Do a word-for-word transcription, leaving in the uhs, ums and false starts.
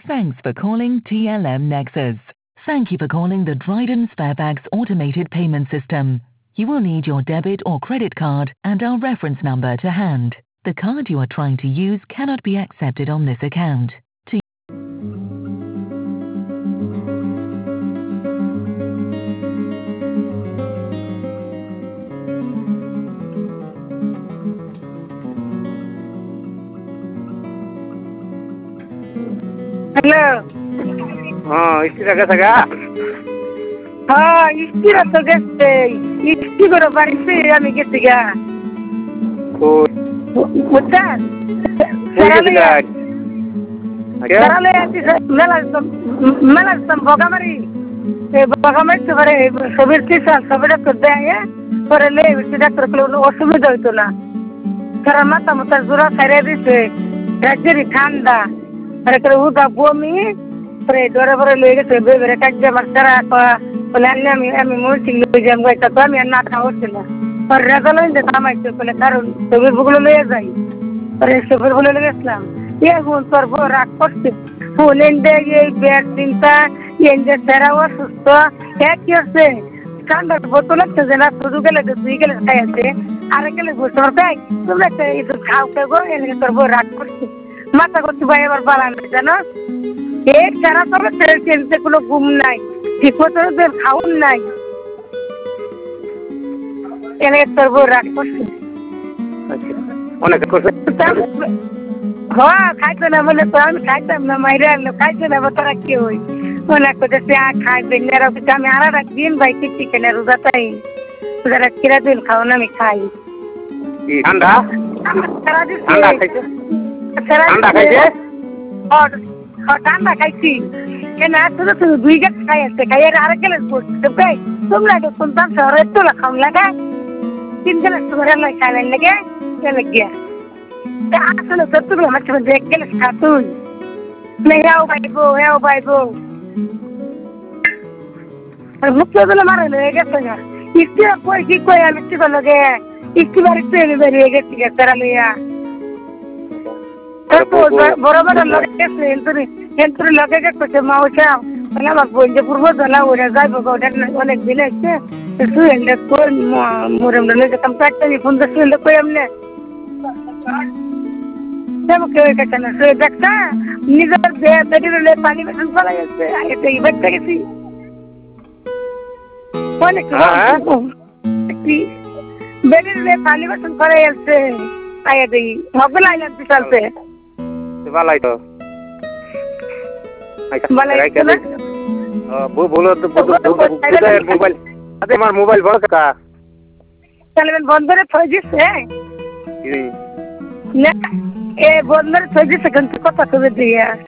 Thanks for calling T L M Nexus. Thank you for calling the Dryden Sparebags automated payment system. You will need your debit or credit card and our reference number to hand. The card you are trying to use cannot be accepted on this account. To Hello. Oh, istira ka saga? Ha, istira to geste. Isti goro barisi ami gesti ga. Oh, Mutan. Sarale ya. Sarale ya ti mela mela sam bogamari. E bogamari to bare sobir ti sal sobira to deya. Pore le ti doctor klo osumida hoito na. Kara mata mata zura khare dise. Rajeri thanda. Pare kare uda bomi. Pare dore pare lege se be bere kajja martara pa. Pole ami ami multi lo jam ga ta ami anna ta hosila. Par razalo inde tamai to pole karon sobir bugulo le jai. Pare sobir bugulo le islam. Ye gun tor bo rak korte. Fulende ye ber tinta yende serawa susto. Ek yose. Kanda botola to jena sudu gele duই gele kayate. Are gele bosor bai. Tumle te isu khau ke go ene tor bo rak korte. Mata korte bai ebar balan jano. एक सारा तो तेल चलते कुलो घूम नहीं ठीक तो देर खाऊं नहीं ये एक तरबो रात को ओने को हाँ खाते ना मैंने तो हम खाते ना मेरे लोग खाते ना बता रखी हुई ओने को जैसे आ खाए बिन्ने रो पिता में आरा रख दिन भाई किसी के ने रुदा ताई उधर किरा दिन खाओ ना मिठाई ठंडा करा दी ठंडा खाइए ठंडा खाइए और ठंडा खाइছি কেন শুধু শুধু দুই গাছ খাই আছে খাই আর আরেক গেলে ভাই তোমরা তো শুনতাম শহরে তো লাখাম লাগা তিন গেলে তোমার না খাই লাগে চলে গিয়া তা আসলে সত্যগুলো আমার সাথে দেখ গেলে খাতুই না হেও ভাইবো হেও ভাইবো আর মুখ বলে মারে লয়ে গেছে না ইস্তি কই কি কই আমি কি বলে গে ইস্তি বাড়ি পেয়ে বেরিয়ে গেছি তারা লইয়া বড় বড় লোক গেছে এন্টুরি এন্টুরি লোকে গেছে মাউসা মানে আমার বলছে পূর্ব জলা ওরা যাইব ওটা অনেক দিন আছে তুই এন্ডে কই মোরম লে যেতাম কাটতে ফোন দে শুনলে কই আমনে দেব কে কাছে না সে দেখতা নিজের বে বেডিলে পানি মেশন চলে গেছে আগে তো ইবেট গেছি অনেক কি বেডিলে পানি মেশন করে গেছে আগে দেই হগল আইলাম চলতে ভালাই তো ভালাই তো বো বলো তো মোবাইল আরে আমার মোবাইল বড় কাকা তাহলে বন্ধরে থই দিছে না এ বন্ধরে থই দিছে কিন্তু কথা কবে দিয়া